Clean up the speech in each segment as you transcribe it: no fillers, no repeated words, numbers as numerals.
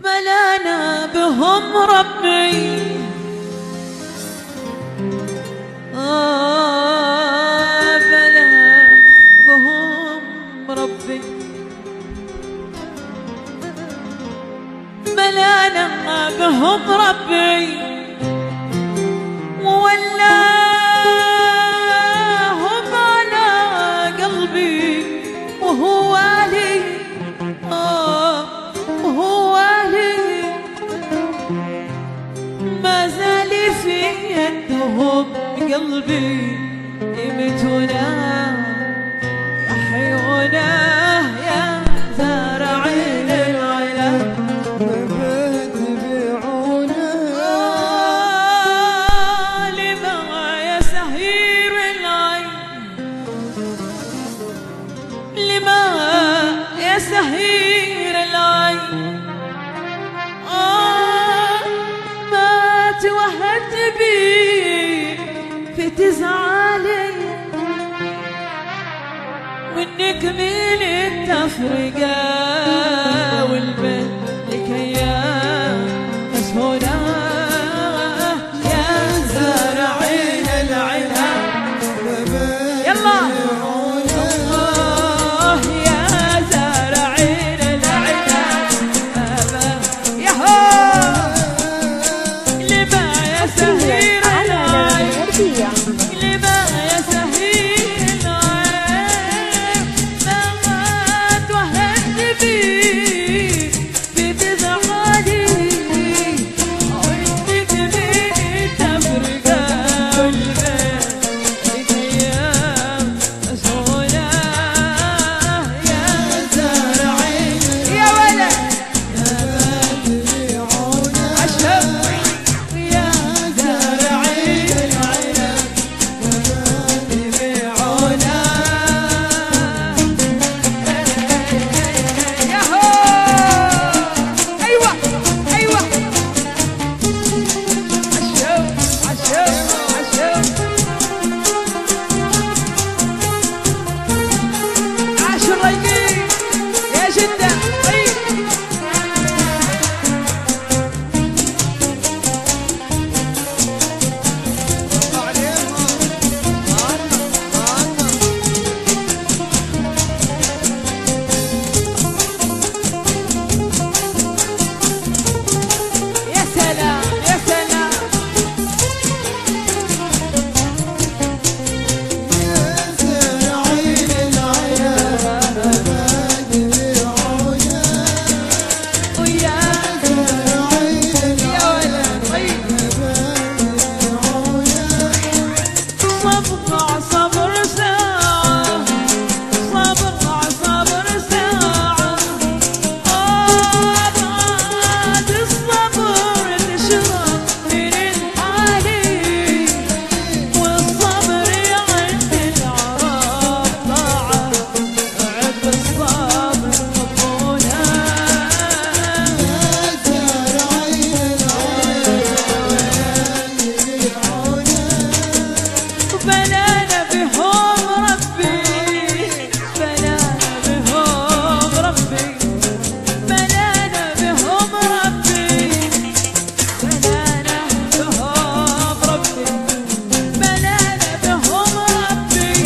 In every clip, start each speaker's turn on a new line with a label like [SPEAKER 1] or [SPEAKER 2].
[SPEAKER 1] بلانا بهم ربي بلا بهم ربي بلانا بهم ربي وولاهم على قلبي وهو والي وهو والي ما زال في يدهم قلبي يمتنا يحيونا يا زارعين العلا
[SPEAKER 2] تبيعونا
[SPEAKER 1] لما يا سهير العين لما يا سهير العين ما توهت بي في تزعلي منك من التفرقة والبن لك ايام مسهولة يا زارعين العنب يلا يا زارعين العنب ياهو لما يا سهير العين لما يا سهير العين ما توهت بي في تزعلي وانك من التفرقة والبيت لك ايام مسهولة يا زارعين يا ولد عشب يا زارعين العنب تبيعونا ياهو ايوه ايوه عشب عاش الريقين يا جدة طيب يا سلام يا سلام
[SPEAKER 2] زارعين العنب تبيعونا
[SPEAKER 1] ويا
[SPEAKER 2] زارعين
[SPEAKER 1] يا ولد طيب
[SPEAKER 2] تبيعونا
[SPEAKER 1] صبر صبر ساعة صبر ساعة بعد الصبر تشرب من الحالي والصبر عند العرب طاعة عد الصبر مضمونة
[SPEAKER 2] زارعين العنب تبيعونا
[SPEAKER 1] بلانا بهم ربي بلانا بهم ربي بلانا بهم ربي بلانا بهم ربي بلانا بهم ربي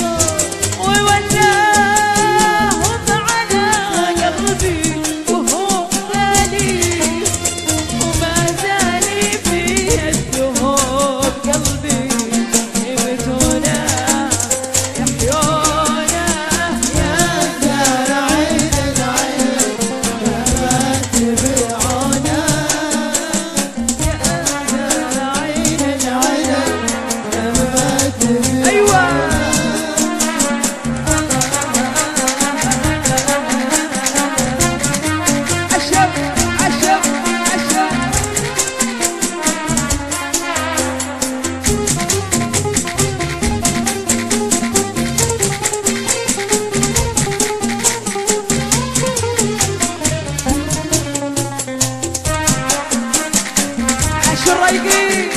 [SPEAKER 1] وولاهم على قلبي وهو غالي وما زال في يدهم قلبي يبتونا يحيونا يا
[SPEAKER 2] زارعين العنب تبيعونا
[SPEAKER 1] يا زارعين العنب
[SPEAKER 2] تبيعونا
[SPEAKER 1] ايوه عشب عشب عشب عاش الريقين